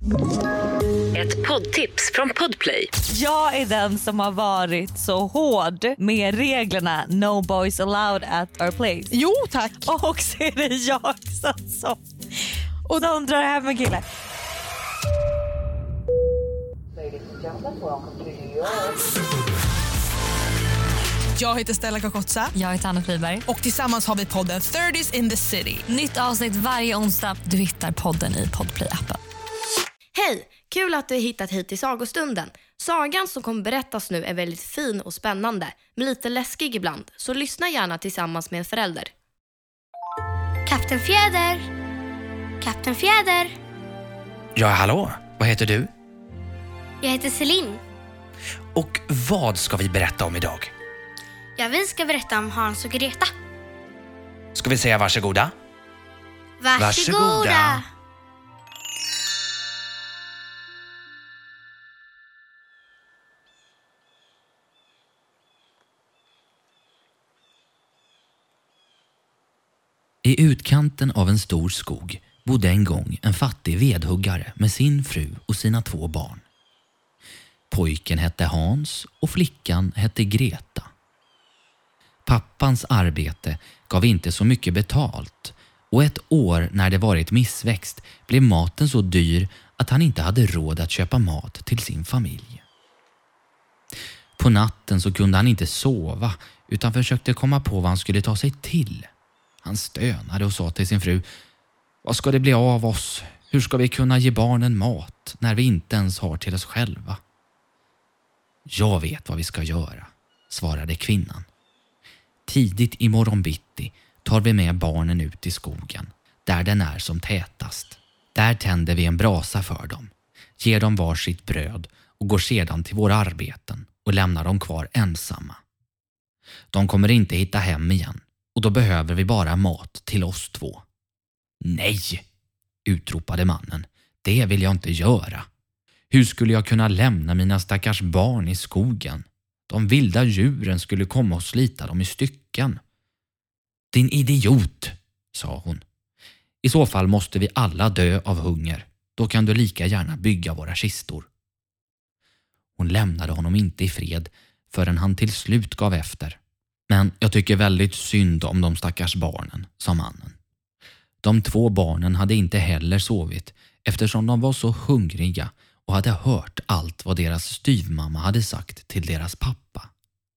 Ett poddtips från Podplay. Jag är den som har varit så hård med reglerna No boys allowed at our place. Jo, tack. Och så är det jag som och de drar hem en kille. Jag heter Stella Kakotsa. Jag heter Anna Friberg. Och tillsammans har vi podden 30s in the city. Nytt avsnitt varje onsdag. Du hittar podden i Podplay-appen. Hej! Kul att du har hittat hit till sagostunden. Sagan som kommer berättas nu är väldigt fin och spännande, men lite läskig ibland. Så lyssna gärna tillsammans med en förälder. Kapten Fjäder! Kapten Fjäder! Ja, hallå. Vad heter du? Jag heter Celine. Och vad ska vi berätta om idag? Ja, vi ska berätta om Hans och Greta. Ska vi säga varsågoda? Varsågoda! I utkanten av en stor skog bodde en gång en fattig vedhuggare med sin fru och sina 2 barn. Pojken hette Hans och flickan hette Greta. Pappans arbete gav inte så mycket betalt och ett år när det varit missväxt blev maten så dyr att han inte hade råd att köpa mat till sin familj. På natten så kunde han inte sova utan försökte komma på vad han skulle ta sig till. Han stönade och sa till sin fru: "Vad ska det bli av oss? Hur ska vi kunna ge barnen mat när vi inte ens har till oss själva?" "Jag vet vad vi ska göra", svarade kvinnan. "Tidigt i morgon bitti tar vi med barnen ut i skogen, där den är som tätast. Där tänder vi en brasa för dem, ger dem var sitt bröd och går sedan till våra arbeten och lämnar dem kvar ensamma. De kommer inte hitta hem igen och då behöver vi bara mat till oss 2. "Nej", utropade mannen. "Det vill jag inte göra. Hur skulle jag kunna lämna mina stackars barn i skogen? De vilda djuren skulle komma och slita dem i stycken." "Din idiot", sa hon. "I så fall måste vi alla dö av hunger. Då kan du lika gärna bygga våra kistor." Hon lämnade honom inte i fred förrän han till slut gav efter. "Men jag tycker väldigt synd om de stackars barnen", sa mannen. De 2 barnen hade inte heller sovit eftersom de var så hungriga och hade hört allt vad deras styvmamma hade sagt till deras pappa.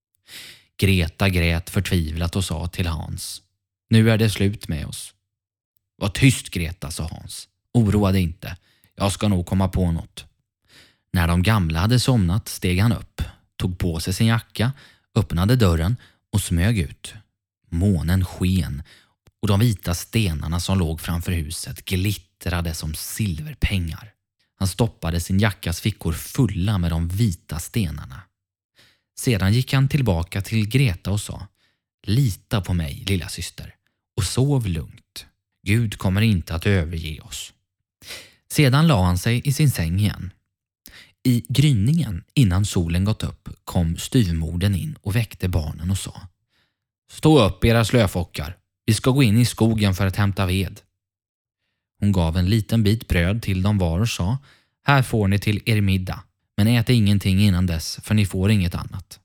Greta grät förtvivlat och sa till Hans: "Nu är det slut med oss." "Var tyst, Greta", sa Hans. "Oroa dig inte. Jag ska nog komma på något." När de gamla hade somnat steg han upp, tog på sig sin jacka, öppnade dörren och smög ut. Månen sken och de vita stenarna som låg framför huset glittrade som silverpengar. Han stoppade sin jackas fickor fulla med de vita stenarna. Sedan gick han tillbaka till Greta och sa: "Lita på mig, lilla syster, och sov lugnt. Gud kommer inte att överge oss." Sedan la han sig i sin säng igen. I gryningen innan solen gått upp kom styvmodern in och väckte barnen och sa: "Stå upp, era slöfockar. Vi ska gå in i skogen för att hämta ved." Hon gav en liten bit bröd till dem var och sa: "Här får ni till er middag, men ät ingenting innan dess för ni får inget annat."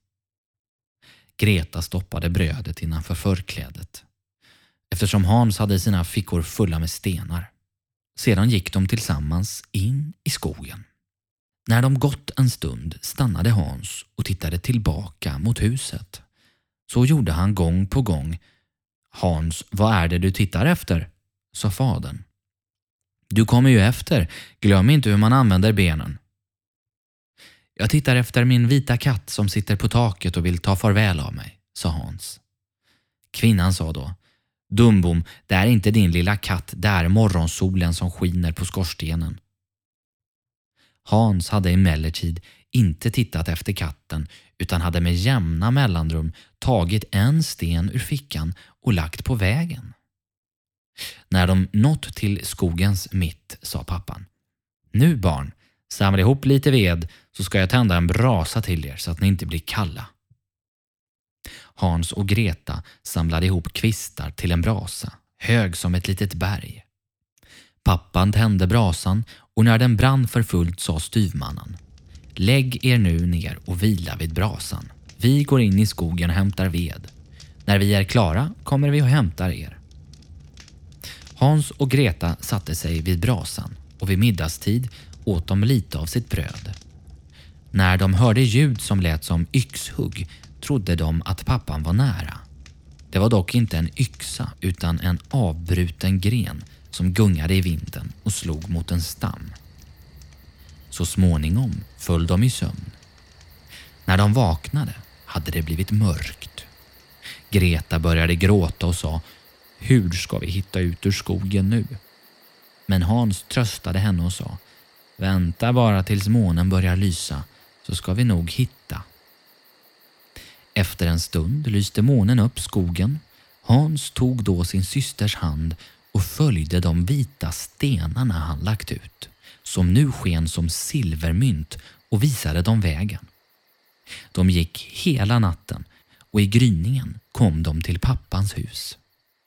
Greta stoppade brödet innanför förklädet, eftersom Hans hade sina fickor fulla med stenar. Sedan gick de tillsammans in i skogen. När de gått en stund stannade Hans och tittade tillbaka mot huset. Så gjorde han gång på gång. "Hans, vad är det du tittar efter?" sa fadern. "Du kommer ju efter. Glöm inte hur man använder benen." "Jag tittar efter min vita katt som sitter på taket och vill ta farväl av mig", sa Hans. Kvinnan sa då: "Dumbom, det är inte din lilla katt, det är morgonsolen som skiner på skorstenen." Hans hade emellertid inte tittat efter katten utan hade med jämna mellanrum tagit en sten ur fickan och lagt på vägen. När de nått till skogens mitt sa pappan: "Nu barn, samla ihop lite ved så ska jag tända en brasa till er så att ni inte blir kalla." Hans och Greta samlade ihop kvistar till en brasa, hög som ett litet berg. Pappan tände brasan och när den brann för fullt sa styvmannen: lägg er nu ner och vila vid brasan. Vi går in i skogen och hämtar ved. När vi är klara kommer vi och hämtar er. Hans och Greta satte sig vid brasan och vid middagstid åt de lite av sitt bröd. När de hörde ljud som lät som yxhugg trodde de att pappan var nära. Det var dock inte en yxa utan en avbruten gren som gungade i vinden och slog mot en stam. Så småningom föll de i sömn. När de vaknade hade det blivit mörkt. Greta började gråta och sa: hur ska vi hitta ut ur skogen nu? Men Hans tröstade henne och sa: vänta bara tills månen börjar lysa så ska vi nog hitta. Efter en stund lyste månen upp skogen. Hans tog då sin systers hand och följde de vita stenarna han lagt ut, som nu sken som silvermynt, och visade dem vägen. De gick hela natten och i gryningen kom de till pappans hus.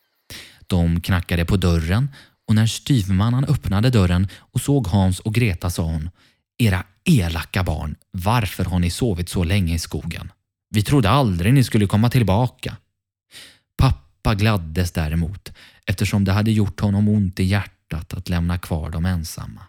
De knackade på dörren och när styvmannen öppnade dörren och såg Hans och Greta sa hon: era elaka barn, varför har ni sovit så länge i skogen? Vi trodde aldrig ni skulle komma tillbaka. Pappa gladdes däremot eftersom det hade gjort honom ont i hjärtat att lämna kvar dem ensamma.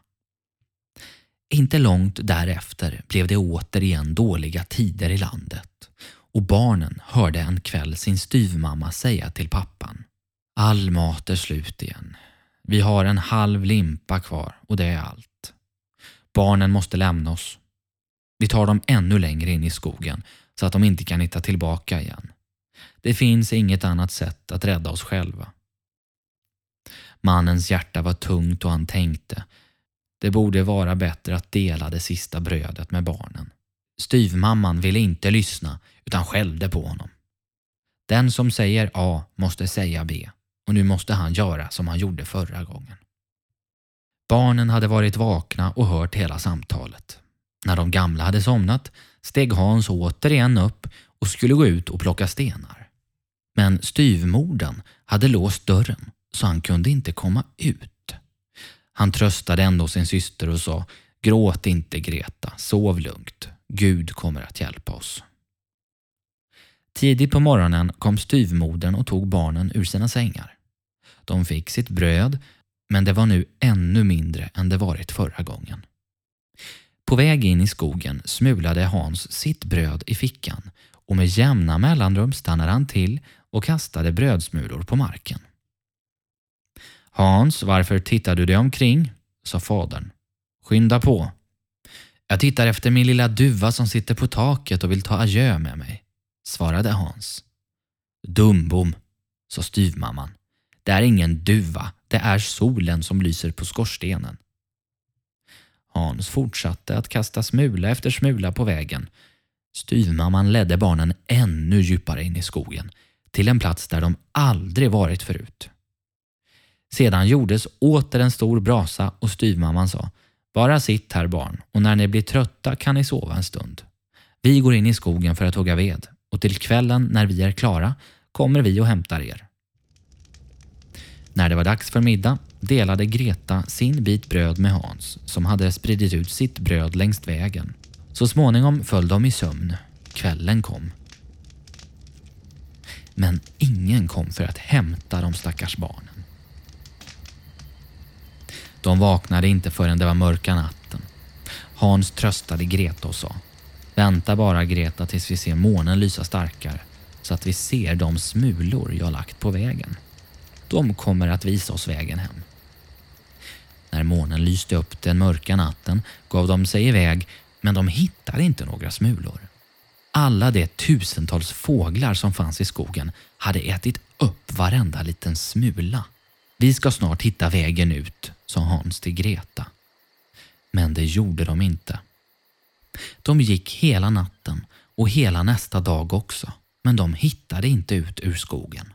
Inte långt därefter blev det återigen dåliga tider i landet och barnen hörde en kväll sin styvmamma säga till pappan: all mat är slut igen. Vi har en halv limpa kvar och det är allt. Barnen måste lämna oss. Vi tar dem ännu längre in i skogen så att de inte kan hitta tillbaka igen. Det finns inget annat sätt att rädda oss själva. Mannens hjärta var tungt och han tänkte: det borde vara bättre att dela det sista brödet med barnen. Styvmamman ville inte lyssna utan skällde på honom. Den som säger A måste säga B och nu måste han göra som han gjorde förra gången. Barnen hade varit vakna och hört hela samtalet. När de gamla hade somnat steg Hans återigen upp och skulle gå ut och plocka stenar. Men styvmodern hade låst dörren så han kunde inte komma ut. Han tröstade ändå sin syster och sa: gråt inte Greta, sov lugnt. Gud kommer att hjälpa oss. Tidigt på morgonen kom styvmodern och tog barnen ur sina sängar. De fick sitt bröd, men det var nu ännu mindre än det varit förra gången. På väg in i skogen smulade Hans sitt bröd i fickan och med jämna mellanrum stannade han till och kastade brödsmulor på marken. Hans, varför tittar du dig omkring? Sa fadern. Skynda på. Jag tittar efter min lilla duva som sitter på taket och vill ta adjö med mig, svarade Hans. Dumbom, sa styvmamman. Det är ingen duva, det är solen som lyser på skorstenen. Hans fortsatte att kasta smula efter smula på vägen. Styvmamman ledde barnen ännu djupare in i skogen, till en plats där de aldrig varit förut. Sedan gjordes åter en stor brasa och styvmamman sa: bara sitt här barn och när ni blir trötta kan ni sova en stund. Vi går in i skogen för att hugga ved och till kvällen när vi är klara kommer vi och hämtar er. När det var dags för middag delade Greta sin bit bröd med Hans som hade spridit ut sitt bröd längs vägen. Så småningom föll de i sömn. Kvällen kom. Men ingen kom för att hämta de stackars barnen. De vaknade inte förrän det var mörka natten. Hans tröstade Greta och sa: vänta bara Greta tills vi ser månen lysa starkare så att vi ser de smulor jag lagt på vägen. De kommer att visa oss vägen hem. När månen lyste upp den mörka natten gav de sig iväg, men de hittade inte några smulor. Alla de tusentals fåglar som fanns i skogen hade ätit upp varenda liten smula. Vi ska snart hitta vägen ut, sa Hans till Greta. Men det gjorde de inte. De gick hela natten och hela nästa dag också, men de hittade inte ut ur skogen.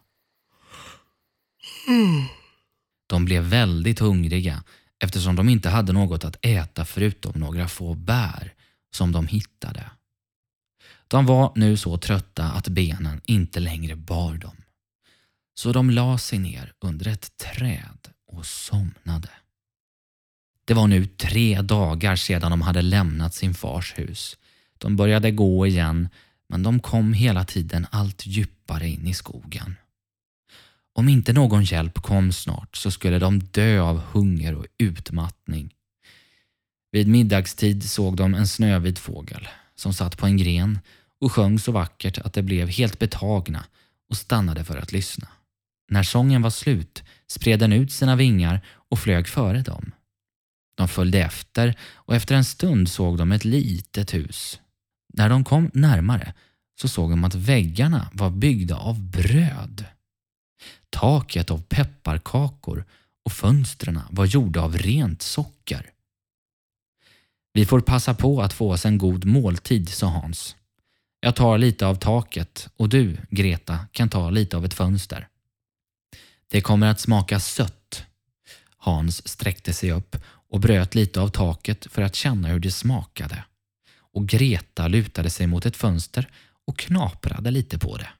De blev väldigt hungriga eftersom de inte hade något att äta förutom några få bär som de hittade. De var nu så trötta att benen inte längre bar dem. Så de la sig ner under ett träd och somnade. Det var nu 3 dagar sedan de hade lämnat sin fars hus. De började gå igen, men de kom hela tiden allt djupare in i skogen. Om inte någon hjälp kom snart så skulle de dö av hunger och utmattning. Vid middagstid såg de en snövit fågel som satt på en gren och sjöng så vackert att de blev helt betagna och stannade för att lyssna. När sången var slut spred den ut sina vingar och flög före dem. De följde efter och efter en stund såg de ett litet hus. När de kom närmare så såg de att väggarna var byggda av bröd. Taket av pepparkakor och fönstren var gjorda av rent socker. Vi får passa på att få oss en god måltid, sa Hans. Jag tar lite av taket och du, Greta, kan ta lite av ett fönster. Det kommer att smaka sött. Hans sträckte sig upp och bröt lite av taket för att känna hur det smakade. Och Greta lutade sig mot ett fönster och knaprade lite på det.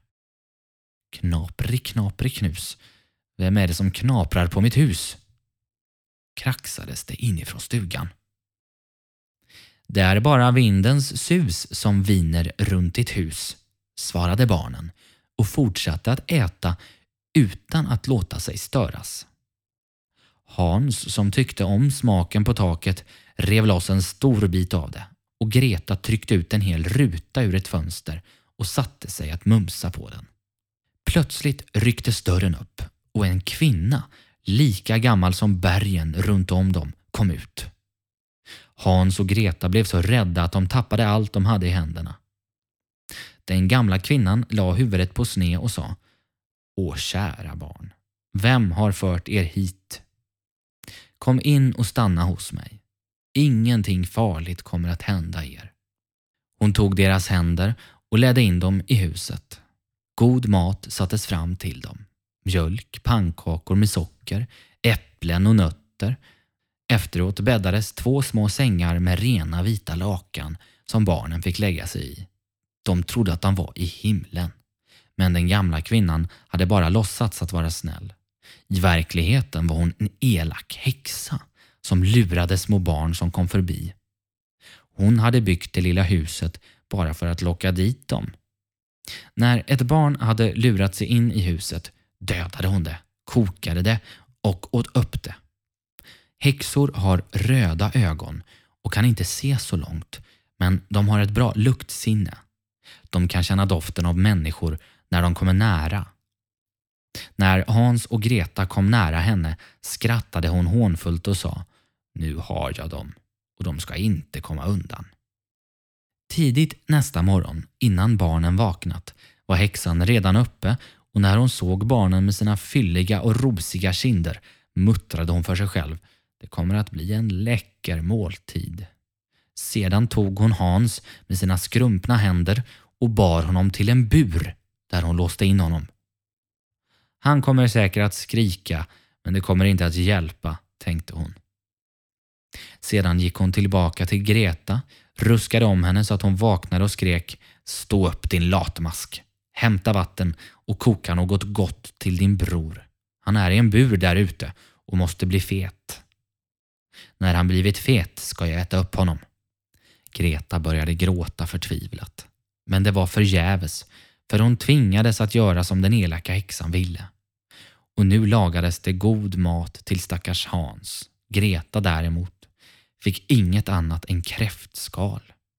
Knapri knus. Vem är det som knaprar på mitt hus? Kraxades det inifrån stugan. Det är bara vindens sus som viner runt ditt hus, svarade barnen och fortsatte att äta utan att låta sig störas. Hans, som tyckte om smaken på taket, rev loss en stor bit av det och Greta tryckte ut en hel ruta ur ett fönster och satte sig att mumsa på den. Plötsligt rycktes dörren upp och en kvinna, lika gammal som bergen runt om dem, kom ut. Hans och Greta blev så rädda att de tappade allt de hade i händerna. Den gamla kvinnan la huvudet på sne och sa: Åh kära barn, vem har fört er hit? Kom in och stanna hos mig. Ingenting farligt kommer att hända er. Hon tog deras händer och ledde in dem i huset. God mat sattes fram till dem. Mjölk, pannkakor med socker, äpplen och nötter. Efteråt bäddades 2 små sängar med rena vita lakan som barnen fick lägga sig i. De trodde att de var i himlen. Men den gamla kvinnan hade bara låtsats att vara snäll. I verkligheten var hon en elak häxa som lurade små barn som kom förbi. Hon hade byggt det lilla huset bara för att locka dit dem. När ett barn hade lurat sig in i huset dödade hon det, kokade det och åt upp det. Häxor har röda ögon och kan inte se så långt, men de har ett bra luktsinne. De kan känna doften av människor när de kommer nära. När Hans och Greta kom nära henne skrattade hon hånfullt och sa: Nu har jag dem och de ska inte komma undan. Tidigt nästa morgon, innan barnen vaknat, var häxan redan uppe och när hon såg barnen med sina fylliga och rosiga kinder muttrade hon för sig själv: Det kommer att bli en läcker måltid. Sedan tog hon Hans med sina skrumpna händer och bar honom till en bur där hon låste in honom. Han kommer säkert att skrika, men det kommer inte att hjälpa, tänkte hon. Sedan gick hon tillbaka till Greta, ruskade om henne så att hon vaknade och skrek: Stå upp din latmask, hämta vatten och koka något gott till din bror. Han är i en bur där ute och måste bli fet. När han blivit fet ska jag äta upp honom. Greta började gråta förtvivlat. Men det var förgäves, för hon tvingades att göra som den elaka häxan ville. Och nu lagades det god mat till stackars Hans. Greta däremot fick inget annat än kräftskal.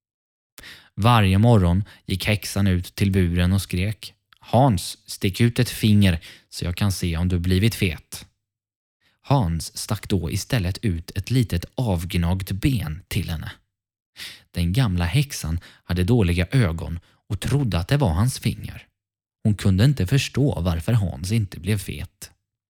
Varje morgon gick häxan ut till buren och skrek: Hans, stick ut ett finger så jag kan se om du blivit fet. Hans stack då istället ut ett litet avgnagt ben till henne. Den gamla häxan hade dåliga ögon och trodde att det var hans finger. Hon kunde inte förstå varför Hans inte blev fet.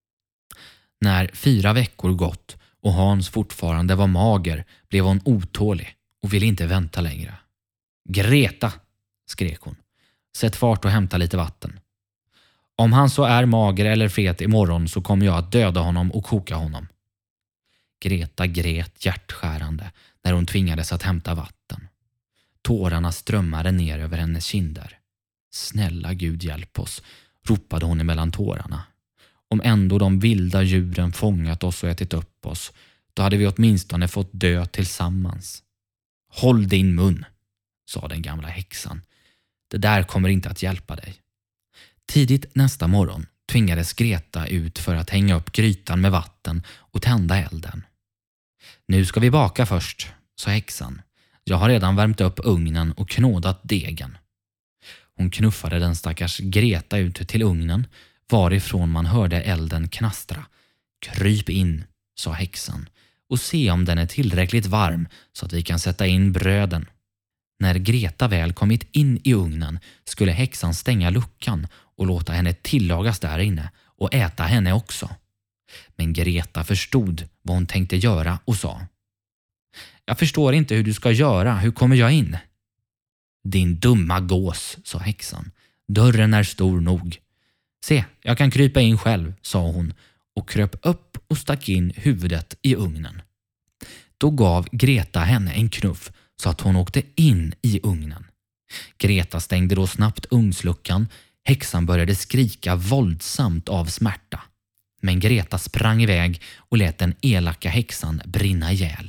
När 4 veckor gått och Hans fortfarande var mager blev hon otålig och ville inte vänta längre. Greta, skrek hon. Sätt fart och hämta lite vatten. Om han så är mager eller fet imorgon så kommer jag att döda honom och koka honom. Greta grät hjärtskärande när hon tvingades att hämta vatten. Tårarna strömmade ner över hennes kinder. Snälla Gud hjälp oss, ropade hon emellan tårarna. Om ändå de vilda djuren fångat oss och ätit upp oss, Då hade vi åtminstone fått dö tillsammans. Håll din mun, sa den gamla häxan. Det där kommer inte att hjälpa dig. Tidigt nästa morgon tvingades Greta ut för att hänga upp grytan med vatten och tända elden. Nu ska vi baka först, sa häxan. Jag har redan värmt upp ugnen och knådat degen. Hon knuffade den stackars Greta ut till ugnen, varifrån man hörde elden knastra. Kryp in, sa häxan, och se om den är tillräckligt varm så att vi kan sätta in bröden. När Greta väl kommit in i ugnen skulle häxan stänga luckan och låta henne tillagas där inne och äta henne också. Men Greta förstod vad hon tänkte göra och sa: Jag förstår inte hur du ska göra, hur kommer jag in? Din dumma gås, sa häxan. Dörren är stor nog. Se, jag kan krypa in själv, sa hon och kröp upp och stack in huvudet i ugnen. Då gav Greta henne en knuff så att hon åkte in i ugnen. Greta stängde då snabbt ugnsluckan. Häxan började skrika våldsamt av smärta. Men Greta sprang iväg och lät den elaka häxan brinna ihjäl.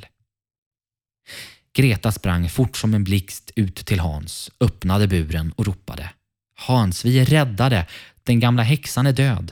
Greta sprang fort som en blixt ut till Hans, öppnade buren och ropade: Hans, vi är räddade! Den gamla häxan är död!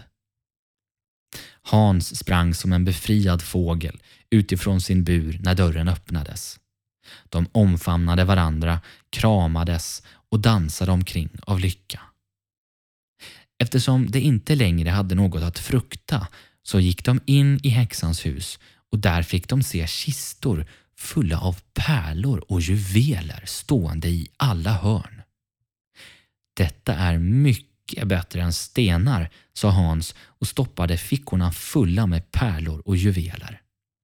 Hans sprang som en befriad fågel utifrån sin bur när dörren öppnades. De omfamnade varandra, kramades och dansade omkring av lycka. Eftersom de inte längre hade något att frukta så gick de in i häxans hus och där fick de se kistor fulla av pärlor och juveler stående i alla hörn. Detta är mycket bättre än stenar, sa Hans och stoppade fickorna fulla med pärlor och juveler.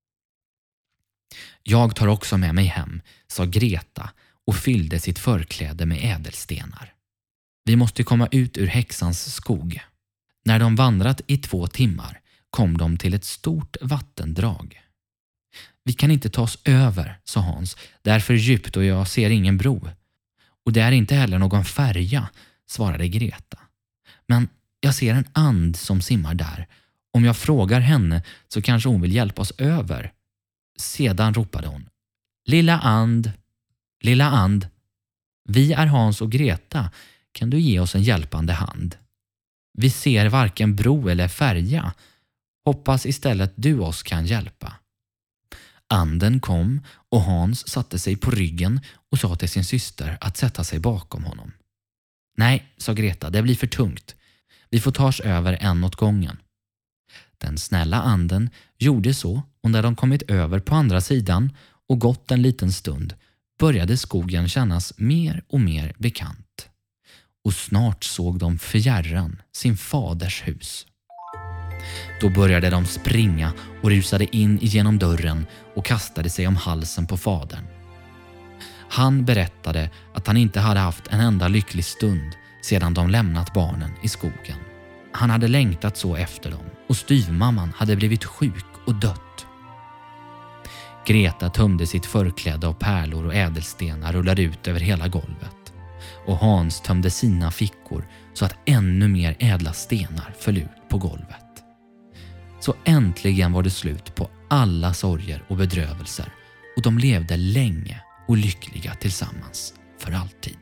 Jag tar också med mig hem, sa Greta och fyllde sitt förkläde med ädelstenar. Vi måste komma ut ur häxans skog. När de vandrat i 2 timmar kom de till ett stort vattendrag. Vi kan inte ta oss över, sa Hans. Det är för djupt och jag ser ingen bro. Och det är inte heller någon färja, svarade Greta. Men jag ser en and som simmar där. Om jag frågar henne så kanske hon vill hjälpa oss över. Sedan ropade hon: Lilla and, lilla and. Vi är Hans och Greta. Kan du ge oss en hjälpande hand? Vi ser varken bro eller färja. Hoppas istället du oss kan hjälpa. Anden kom och Hans satte sig på ryggen och sa till sin syster att sätta sig bakom honom. Nej, sa Greta, det blir för tungt. Vi får ta oss över en åt gången. Den snälla anden gjorde så, och när de kommit över på andra sidan och gått en liten stund började skogen kännas mer och mer bekant. Och snart såg de fjärran sin faders hus. Då började de springa och rusade in genom dörren och kastade sig om halsen på fadern. Han berättade att han inte hade haft en enda lycklig stund sedan de lämnat barnen i skogen. Han hade längtat så efter dem och styvmamman hade blivit sjuk och dött. Greta tömde sitt förkläde av pärlor och ädelstenar rullade ut över hela golvet. Och Hans tömde sina fickor så att ännu mer ädla stenar föll ut på golvet. Så äntligen var det slut på alla sorger och bedrövelser och de levde länge och lyckliga tillsammans för alltid.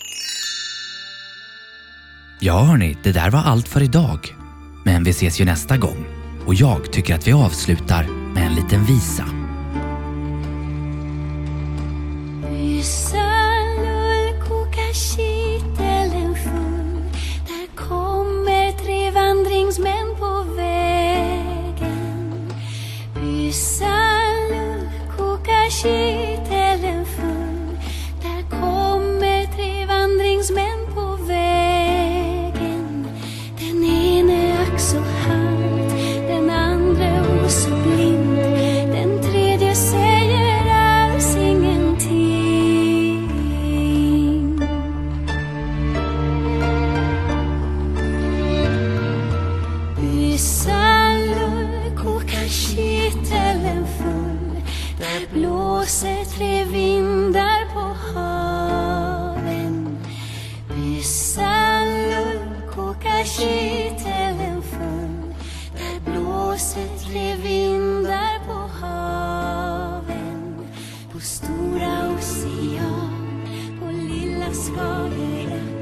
Ja hörni, det där var allt för idag. Men vi ses ju nästa gång. Och jag tycker att vi avslutar med en liten visa. Där kommer 3 vandringsmän på vägen. Pysalull, koka kittelen full. Där kommer 3 vandringsmän på vägen. Den ene ack så halt, den andra o så blind. Den tredje säger alls ingenting. ocean på lilla Skagerrak.